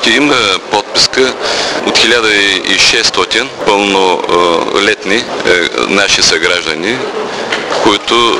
мюфти има подписка от 1600 пълнолетни наши съграждани, които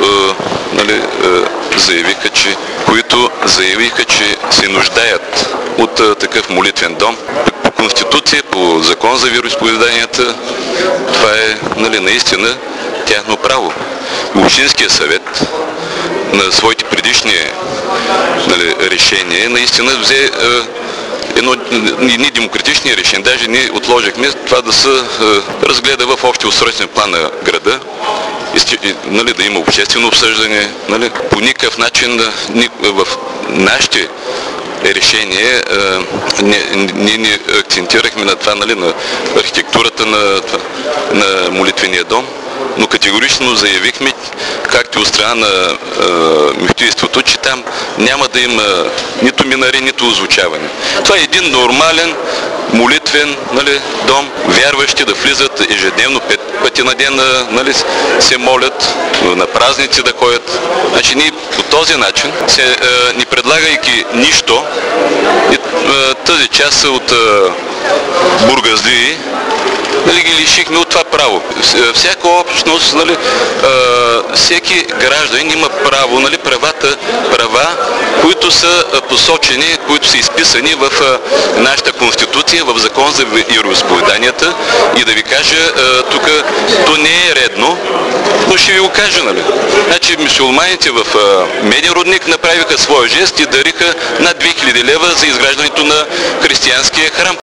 заявиха, че се нуждаят от такъв молитвен дом. По Конституция, по Закон за вероизповеданията, това е наистина тяхно право. Общинския съвет на своите предишни решения наистина взе едни демократични решения. Даже ние отложихме това да се разгледа в общия устройствен план на града, да има обществено обсъждане. По никакъв начин в нашите решения ние не акцентирахме на това, на архитектурата на молитвения дом, но категорично заявихме, както и от страна на мюфтийството, че там няма да има нито минаре, нито озвучаване. Това е един нормален молитвен дом, вярващи да влизат ежедневно 5 пъти на ден, се молят, на празници да ходят. Значи ние по този начин, ни предлагайки нищо, тази част от бургазлии, ги лишихме от това право. Всяка общност, всеки гражданин има право, права, които са посочени, които са изписани в нашата Конституция, в Закон за вероизповеданията. И да ви кажа, тук то не е редно, но ще ви го кажа. Значи мюсюлманите в Меден Рудник направиха своя жест и дариха над 2000 лева за изграждането на християнския храм.